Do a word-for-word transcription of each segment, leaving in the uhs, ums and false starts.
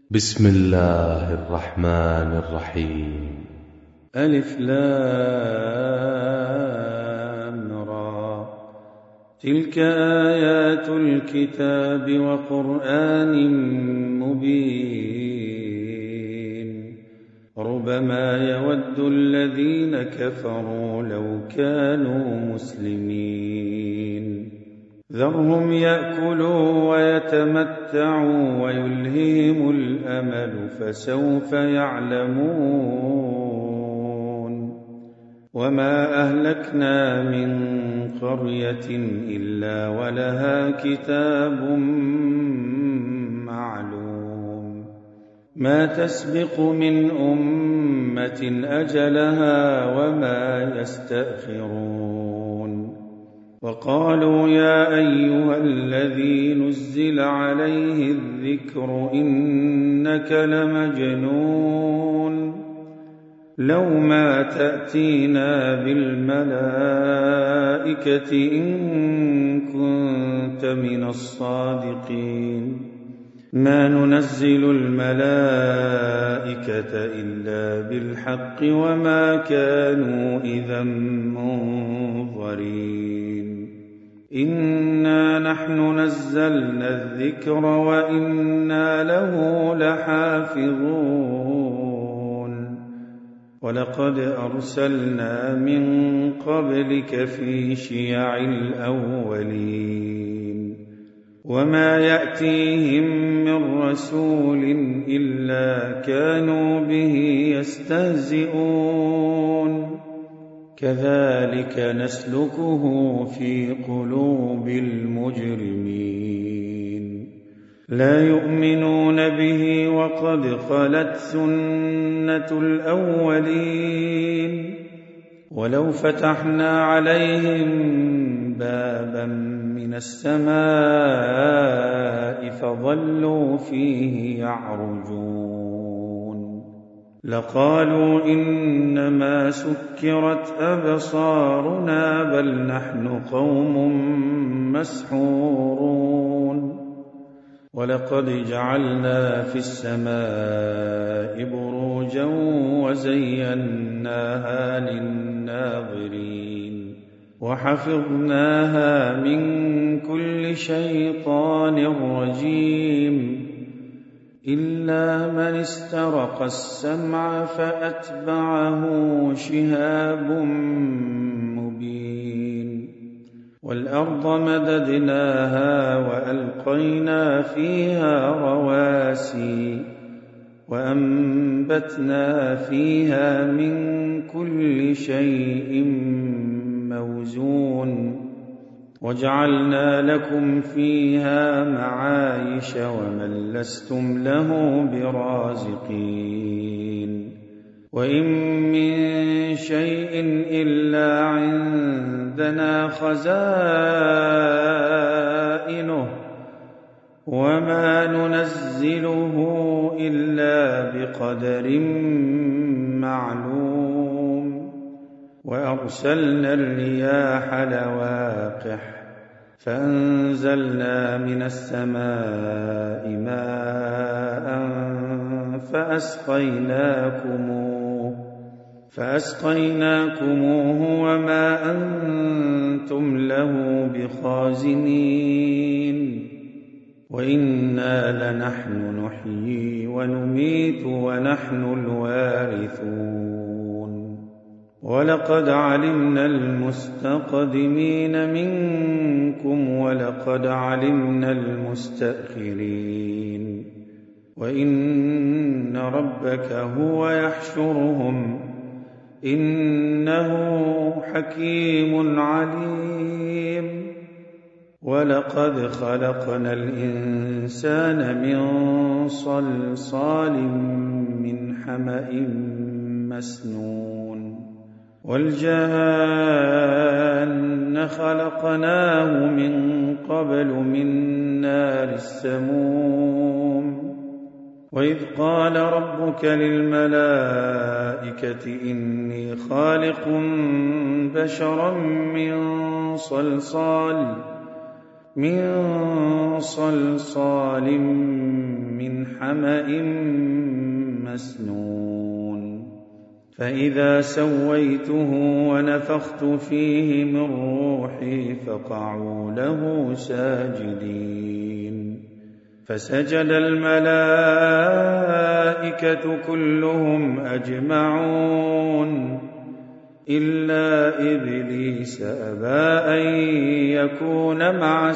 بسم الله الرحمن الرحيم. ألف لام را. تلك آيات الكتاب وقرآن مبين. ربما يود الذين كفروا لو كانوا مسلمين. ذرهم يأكلوا ويتمتعوا ويلههم الأمل فسوف يعلمون. وما أهلكنا من قرية إلا ولها كتاب معلوم. ما تسبق من أمة أجلها وما يستأخرون. وقالوا يا أيها الذي نزل عليه الذكر إنك لمجنون. لو ما تأتينا بالملائكة إن كنت من الصادقين. ما ننزل الملائكة إلا بالحق وما كانوا إذا منظرين. إنا نحن نزلنا الذكر وإنا له لحافظون. ولقد أرسلنا من قبلك في شيع الأولين. وما يأتيهم من رسول إلا كانوا به يستهزئون. كذلك نسلكه في قلوب المجرمين. لا يؤمنون به وقد خلت سنة الأولين. ولو فتحنا عليهم بابا من السماء فظلوا فيه يعرجون لقالوا إنما سكرت أبصارنا بل نحن قوم مسحورون. ولقد جعلنا في السماء بروجا وزيناها للناظرين وحفظناها من كل شيطان رجيم إلا من استرق السمع فأتبعه شهاب مبين. والأرض مددناها وألقينا فيها رواسي وأنبتنا فيها من كل شيء موزون وجعلنا لكم فيها معايش ومن لستم له برازقين. وإن من شيء إلا عندنا خزائنه وما ننزله إلا بقدر معلوم. وأرسلنا الرياح لواقح فأنزلنا من السماء ماء فأسقيناكموه فأسقيناكموه وما أنتم له بخازنين. وإنا لنحن نحيي ونميت ونحن الوارثون. ولقد علمنا المستقدمين منكم ولقد علمنا المستأخرين. وإن ربك هو يحشرهم إنه حكيم عليم. ولقد خلقنا الإنسان من صلصال من حمأ مسنون. والجان خلقناه من قبل من نار السموم. وإذ قال ربك للملائكة إني خالق بشرا من صلصال من صلصال من حمأ مسنون فإذا سويته ونفخت فيه من روحي فقعوا له ساجدين فسجد الملائكة كلهم أجمعون إلا إبليس أبى أن يكون مع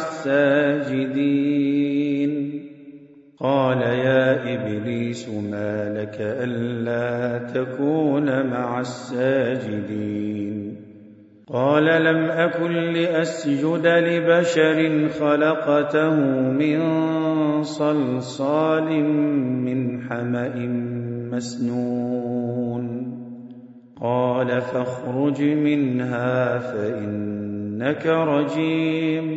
الساجدين قال يا إبليس ما لك ألا تكون مع الساجدين قال لم أكن لأسجد لبشر خلقته من صلصال من حمأ مسنون قال فاخرج منها فإنك رجيم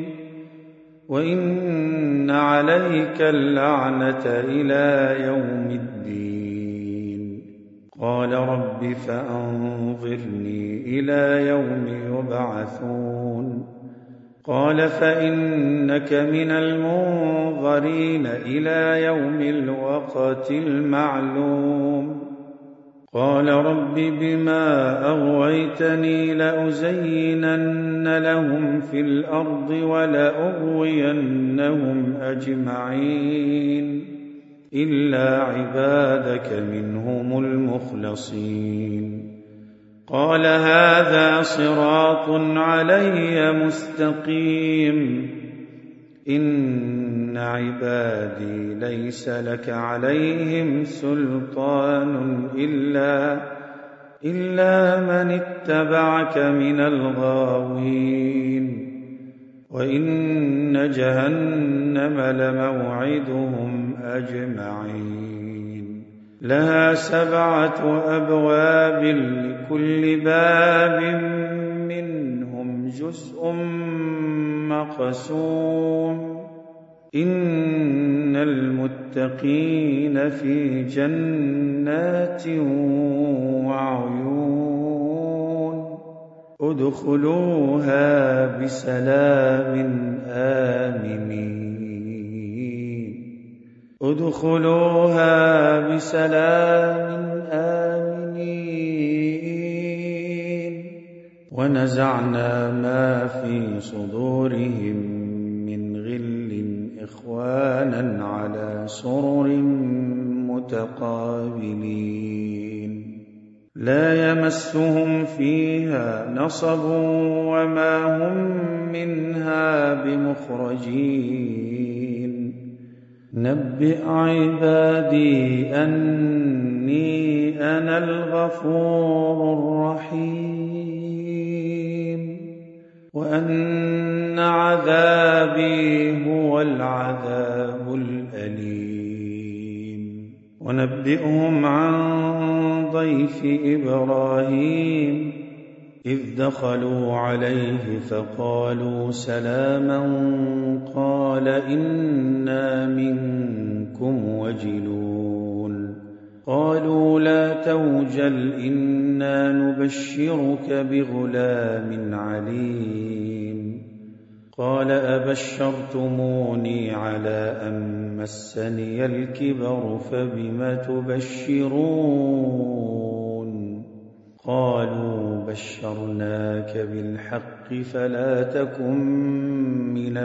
وإن عليك اللعنة إلى يوم الدين قال رب فأنظرني إلى يوم يبعثون قال فإنك من المنظرين إلى يوم الوقت المعلوم قال رب بما أغويتني لأزينن لهم في الأرض ولأغوينهم أجمعين إلا عبادك منهم المخلصين قال هذا صراط علي مستقيم إن عبادي ليس لك عليهم سلطان إلا, إلا من اتبعك من الغاوين وإن جهنم لموعدهم أجمعين لها سبعة أبواب لكل باب منهم جزء مقسوم إن المتقين في جنات وعيون ادخلوها بسلام آمنين ادخلوها بسلام آمنين ونزعنا ما في صدورهم من غل إخوانا على سرر متقابلين لا يمسهم فيها نصب وما هم منها بمخرجين نبئ عبادي أني أنا الغفور الرحيم وأن عذابي هو العذاب الأليم ونبئهم عن ضيف إبراهيم إذ دخلوا عليه فقالوا سلاما قال إنا منكم وجلون قالوا لا توجل إنا نبشرك بغلام عليم قال أبشرتموني على أن مسني الكبر فبم تبشرون قالوا بشرناك بالحق فلا تكن من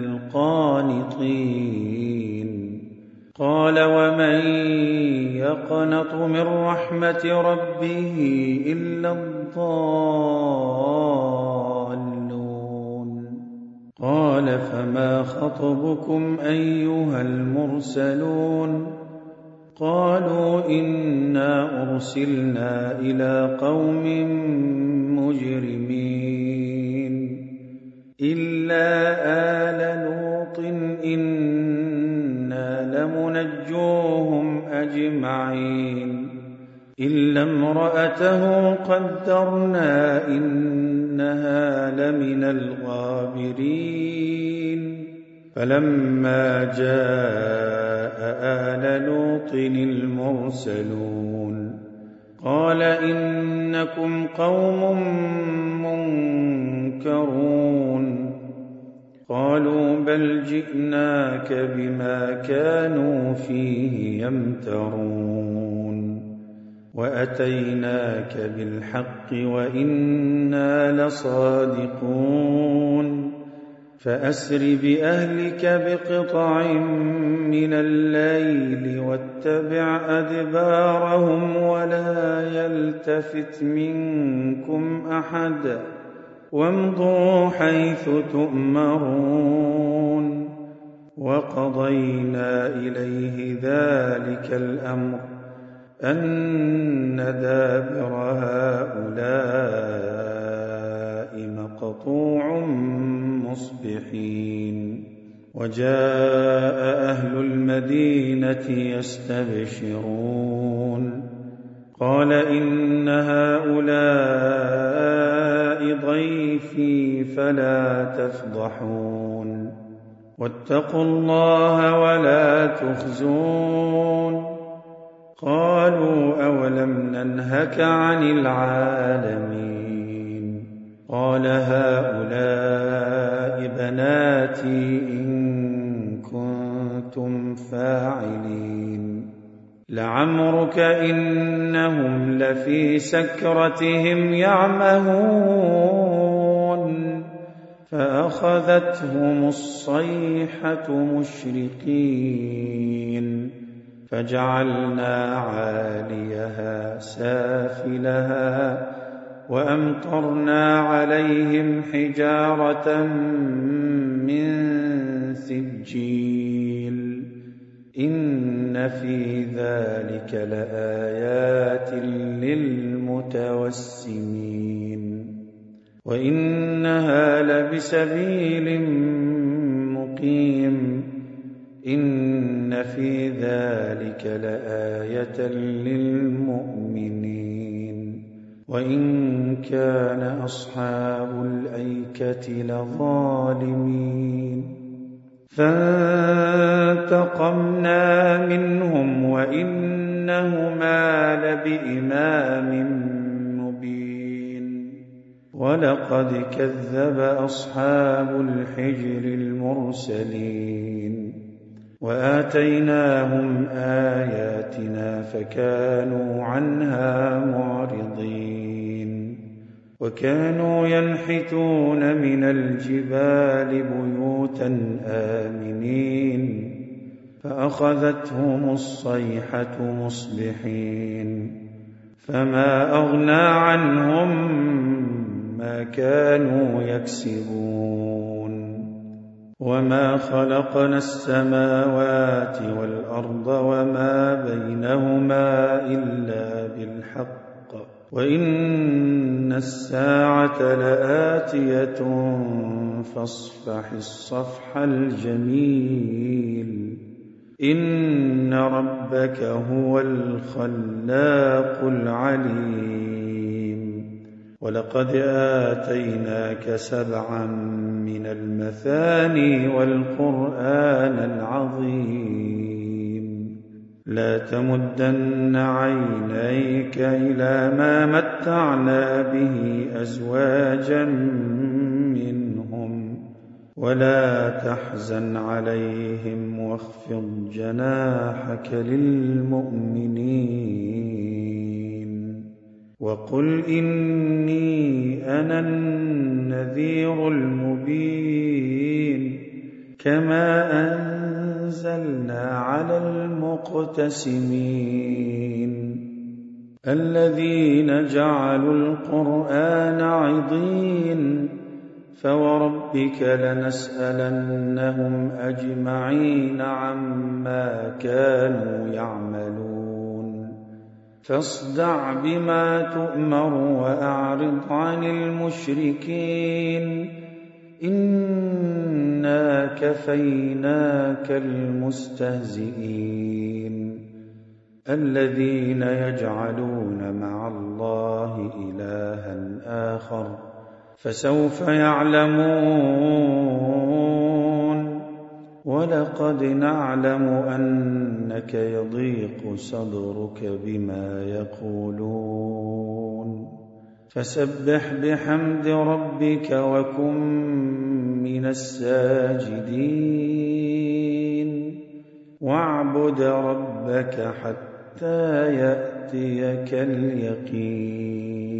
القانطين قال ومن يقنط من رحمة ربه إلا الضالون قال فما خطبكم أيها المرسلون قالوا إنا أرسلنا إلى قوم مجرمين إلا آل لوط إنا لمنجوهم أجمعين إلا امرأته قدرنا إنها لمن الغابرين فلما جاء آل لوط المرسلون قال إنكم قوم منكرون قالوا بل جئناك بما كانوا فيه يمترون وأتيناك بالحق وإنا لصادقون فأسر بأهلك بقطع من الليل واتبع أدبارهم ولا يلتفت منكم أحد وامضوا حيث تؤمرون وقضينا إليه ذلك الأمر أن دابر هؤلاء مقطوع مصبحين وجاء أهل المدينة يستبشرون قال إن هؤلاء ضيفي فلا تفضحون واتقوا الله ولا تخزون قالوا أولم ننهك عن العالمين قال هؤلاء بناتي إن كنتم فاعلين لعمرك إنهم لفي سكرتهم يعمهون فأخذتهم الصيحة مشرقين فجعلنا عاليها سافلها وأمطرنا عليهم حجارة من سجيل إن في ذلك لآيات للمتوسمين وإنها لبسبيل مقيم إن في ذلك لآية للمؤمنين وإن كان أصحاب الأيكة لظالمين فانتقمنا منهم وإنهما لبإمام مبين ولقد كذب أصحاب الحجر المرسلين وآتيناهم آياتنا فكانوا عنها معرضين وكانوا ينحتون من الجبال بيوتا آمنين فأخذتهم الصيحة مصبحين فما أغنى عنهم ما كانوا يكسبون وما خلقنا السماوات والأرض وما بينهما إلا بالحق وإن الساعة لآتية فاصفح الصفح الجميل إن ربك هو الخلاق العليم ولقد آتيناك سبعا من المثاني والقرآن العظيم لا تمدن عينيك إلى ما متعنا به أزواجا منهم ولا تحزن عليهم واخفض جناحك للمؤمنين وقل إني أنا النذير المبين كما أنزلنا على المقتسمين الذين جعلوا القرآن عضين فوربك لنسألنهم أجمعين عما كانوا يعملون فاصدع بما تؤمر وأعرض عن المشركين إنا كفيناك المستهزئين الذين يجعلون مع الله إلها آخر فسوف يعلمون ولقد نعلم أنك يضيق صدرك بما يقولون فسبح بحمد ربك وكن من الساجدين واعبد ربك حتى يأتيك اليقين